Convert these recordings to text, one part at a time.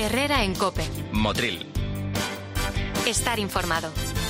Herrera en COPE. Motril. Estar informado.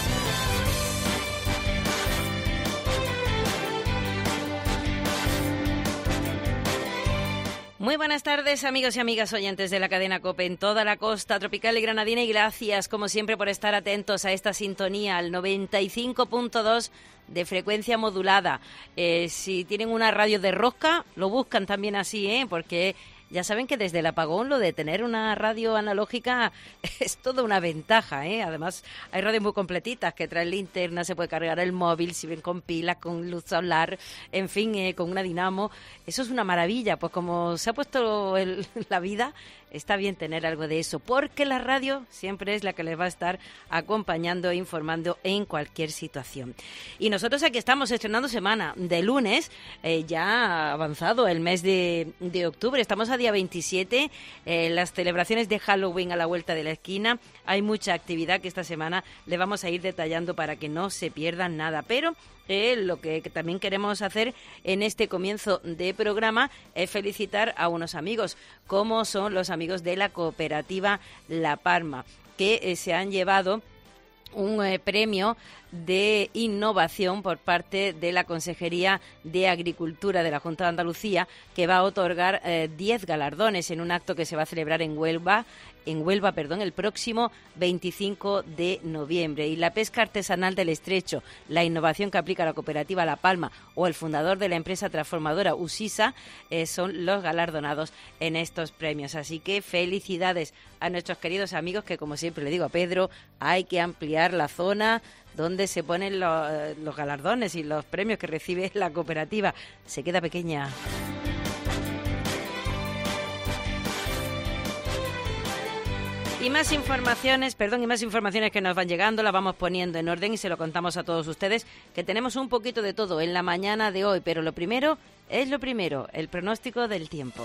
Muy buenas tardes, amigos y amigas oyentes de la cadena COPE en toda la costa tropical y granadina, y gracias, como siempre, por estar atentos a esta sintonía, al 95.2 de frecuencia modulada. Si tienen una radio de rosca, lo buscan también así, porque ya saben que desde el apagón lo de tener una radio analógica es toda una ventaja, Además, hay radios muy completitas que traen linterna, se puede cargar el móvil, si ven con pilas, con luz solar, en fin, con una dinamo. Eso es una maravilla, pues como se ha puesto la vida, está bien tener algo de eso, porque la radio siempre es la que les va a estar acompañando e informando en cualquier situación. Y nosotros aquí estamos estrenando semana de lunes, ya avanzado el mes de octubre, estamos a día 27, las celebraciones de Halloween a la vuelta de la esquina. Hay mucha actividad que esta semana le vamos a ir detallando para que no se pierdan nada, pero lo que también queremos hacer en este comienzo de programa es felicitar a unos amigos, como son los amigos de la cooperativa La Palma, que se han llevado un premio de innovación por parte de la Consejería de Agricultura de la Junta de Andalucía, que va a otorgar 10 galardones en un acto que se va a celebrar en Huelva, el próximo 25 de noviembre. Y la pesca artesanal del estrecho, la innovación que aplica la cooperativa La Palma o el fundador de la empresa transformadora Usisa son los galardonados en estos premios. Así que felicidades a nuestros queridos amigos, que como siempre le digo a Pedro, hay que ampliar la zona donde se ponen los galardones y los premios que recibe la cooperativa. Se queda pequeña. Y más informaciones que nos van llegando, las vamos poniendo en orden y se lo contamos a todos ustedes, que tenemos un poquito de todo en la mañana de hoy, pero lo primero es lo primero, el pronóstico del tiempo.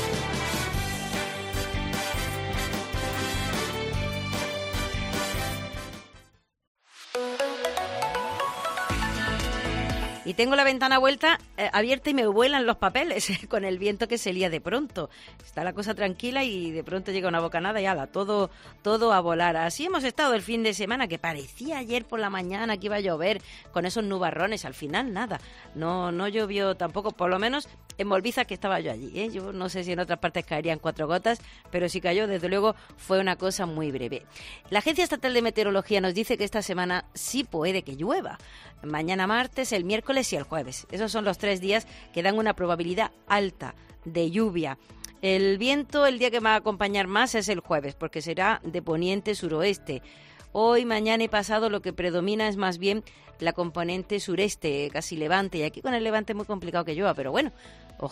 Y tengo la ventana abierta y me vuelan los papeles con el viento que se lía de pronto. Está la cosa tranquila y de pronto llega una bocanada y ala, todo a volar. Así hemos estado el fin de semana, que parecía ayer por la mañana que iba a llover con esos nubarrones. Al final nada, no llovió tampoco, por lo menos en Molbiza, que estaba yo allí. Yo no sé si en otras partes caerían 4 gotas, pero si cayó, desde luego, fue una cosa muy breve. La Agencia Estatal de Meteorología nos dice que esta semana sí puede que llueva. Mañana martes, el miércoles y el jueves. Esos son los 3 días que dan una probabilidad alta de lluvia. El viento, el día que va a acompañar más es el jueves, porque será de poniente suroeste. Hoy, mañana y pasado lo que predomina es más bien la componente sureste, casi levante. Y aquí con el levante es muy complicado que llueva, pero bueno,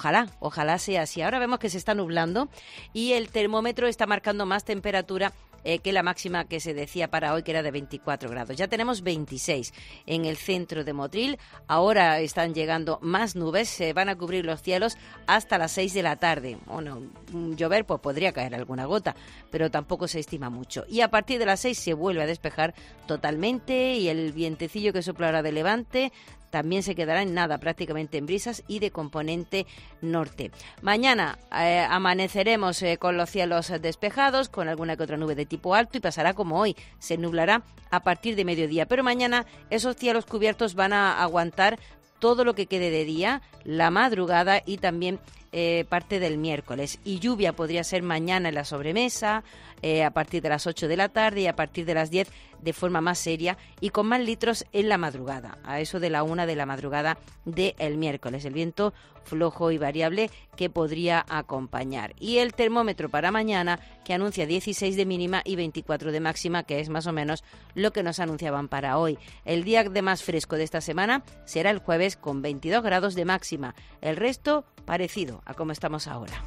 ojalá sea así. Ahora vemos que se está nublando y el termómetro está marcando más temperatura que la máxima que se decía para hoy, que era de 24 grados. Ya tenemos 26 en el centro de Motril. Ahora están llegando más nubes, se van a cubrir los cielos hasta las 6 de la tarde. Bueno, llover, pues podría caer alguna gota, pero tampoco se estima mucho. Y a partir de las 6 se vuelve a despejar totalmente y el vientecillo que soplará de levante también se quedará en nada, prácticamente en brisas y de componente norte. Mañana amaneceremos con los cielos despejados, con alguna que otra nube de tipo alto, y pasará como hoy, se nublará a partir de mediodía. Pero mañana esos cielos cubiertos van a aguantar todo lo que quede de día, la madrugada y también parte del miércoles. Y lluvia podría ser mañana en la sobremesa, a partir de las 8 de la tarde y a partir de las 10 de forma más seria y con más litros en la madrugada, a eso de la 1 de la madrugada del miércoles. El viento flojo y variable que podría acompañar. Y el termómetro para mañana, que anuncia 16 de mínima y 24 de máxima, que es más o menos lo que nos anunciaban para hoy. El día de más fresco de esta semana será el jueves con 22 grados de máxima. El resto parecido a como estamos ahora.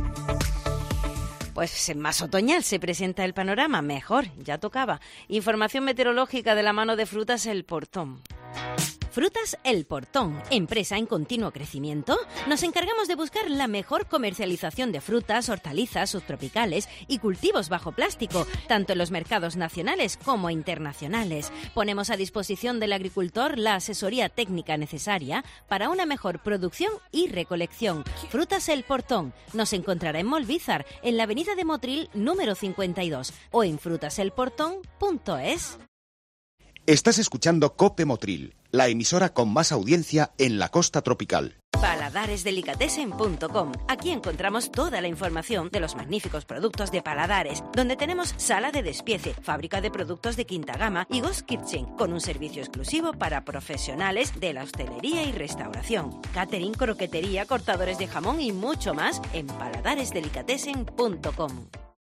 Pues más otoñal se presenta el panorama, mejor, ya tocaba. Información meteorológica de la mano de Frutas El Portón. Frutas El Portón, empresa en continuo crecimiento. Nos encargamos de buscar la mejor comercialización de frutas, hortalizas, subtropicales y cultivos bajo plástico, tanto en los mercados nacionales como internacionales. Ponemos a disposición del agricultor la asesoría técnica necesaria para una mejor producción y recolección. Frutas El Portón nos encontrará en Molvízar, en la avenida de Motril número 52 o en frutaselportón.es. Estás escuchando COPE Motril, la emisora con más audiencia en la costa tropical. Paladaresdelicatessen.com. Aquí encontramos toda la información de los magníficos productos de Paladares, donde tenemos sala de despiece, fábrica de productos de quinta gama y Ghost Kitchen, con un servicio exclusivo para profesionales de la hostelería y restauración, catering, croquetería, cortadores de jamón y mucho más en paladaresdelicatessen.com.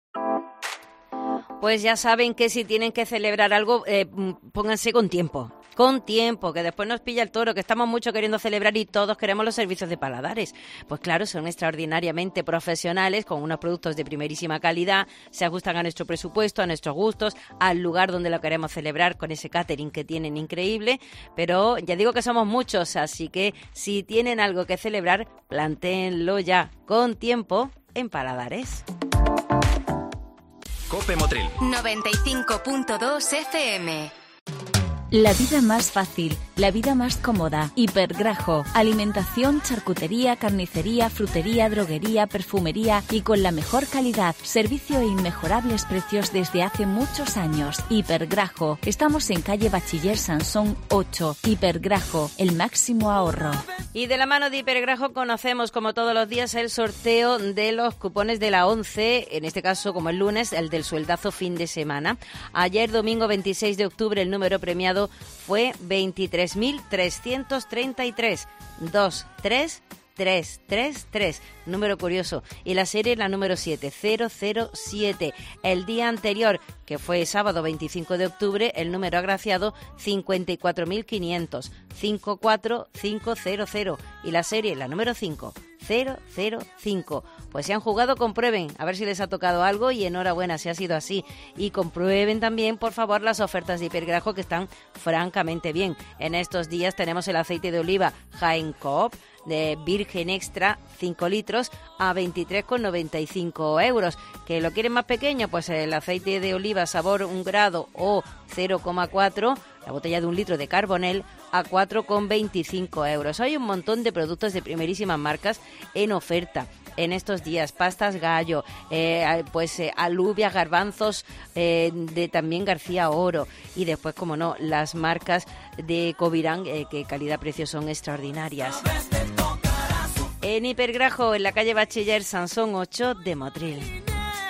Pues ya saben que si tienen que celebrar algo, pónganse con tiempo, que después nos pilla el toro, que estamos mucho queriendo celebrar y todos queremos los servicios de Paladares. Pues claro, son extraordinariamente profesionales, con unos productos de primerísima calidad, se ajustan a nuestro presupuesto, a nuestros gustos, al lugar donde lo queremos celebrar, con ese catering que tienen increíble, pero ya digo que somos muchos, así que si tienen algo que celebrar, plantéenlo ya con tiempo en Paladares. COPE Motril 95.2 FM. La vida más fácil, la vida más cómoda. Hipergrajo, alimentación, charcutería, carnicería, frutería, droguería, perfumería y con la mejor calidad. Servicio e inmejorables precios desde hace muchos años. Hipergrajo, estamos en calle Bachiller Sansón 8. Hipergrajo, el máximo ahorro. Y de la mano de Hipergrajo conocemos, como todos los días, el sorteo de los cupones de la 11, en este caso como el lunes, el del sueldazo fin de semana. Ayer, domingo 26 de octubre, el número premiado fue 23.333, 23333, número curioso. Y la serie la número 7007. El día anterior, que fue sábado 25 de octubre, el número agraciado 54.500, 54500. Y la serie la número 5005. Pues si han jugado, comprueben, a ver si les ha tocado algo y enhorabuena si ha sido así. Y comprueben también, por favor, las ofertas de Hipergrajo, que están francamente bien. En estos días tenemos el aceite de oliva Jaén Coop de virgen extra 5 litros a 23,95 euros. ¿Que lo quieren más pequeño? Pues el aceite de oliva sabor 1 grado o 0,4, la botella de 1 litro de Carbonel, a 4,25 euros. Hay un montón de productos de primerísimas marcas en oferta en estos días. Pastas Gallo, alubias, garbanzos de también García Oro. Y después, como no, las marcas de Covirán, que calidad-precio son extraordinarias. En Hipergrajo, en la calle Bachiller Sansón 8 de Motril.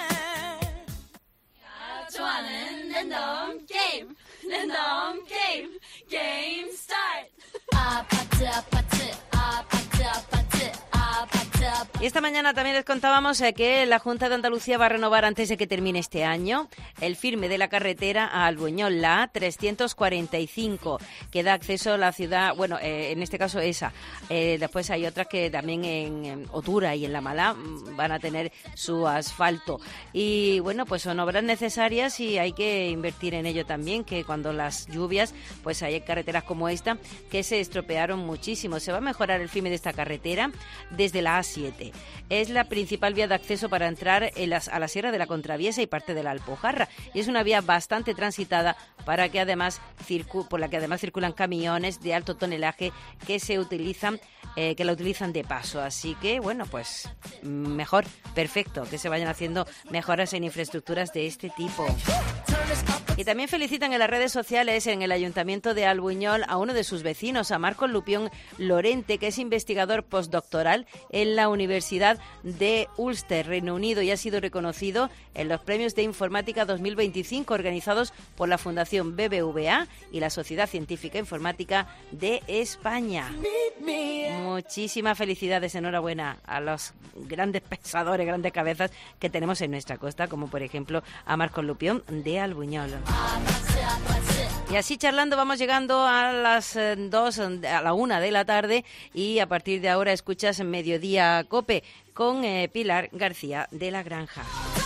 Y esta mañana también les contábamos que la Junta de Andalucía va a renovar antes de que termine este año el firme de la carretera a Albuñol, la 345, que da acceso a la ciudad, en este caso esa. Después hay otras que también en Otura y en La Malá van a tener su asfalto. Y bueno, pues son obras necesarias y hay que invertir en ello también, que cuando las lluvias, pues hay carreteras como esta que se estropearon muchísimo. Se va a mejorar el firme de esta carretera desde la A7. Es la principal vía de acceso para entrar a la Sierra de la Contraviesa y parte de la Alpujarra, y es una vía bastante transitada por la que además circulan camiones de alto tonelaje que la utilizan de paso. Así que bueno, pues mejor, perfecto, que se vayan haciendo mejoras en infraestructuras de este tipo. Y también felicitan en las redes sociales, en el Ayuntamiento de Albuñol, a uno de sus vecinos, a Marcos Lupión Lorente, que es investigador postdoctoral en la Universidad de Ulster, Reino Unido, y ha sido reconocido en los Premios de Informática 2025 organizados por la Fundación BBVA y la Sociedad Científica Informática de España. Muchísimas felicidades, enhorabuena a los grandes pensadores, grandes cabezas que tenemos en nuestra costa, como por ejemplo a Marcos Lupión de Albuñol. Y así charlando vamos llegando a las 2, a la 1 de la tarde, y a partir de ahora escuchas Mediodía COPE con Pilar García de la Granja.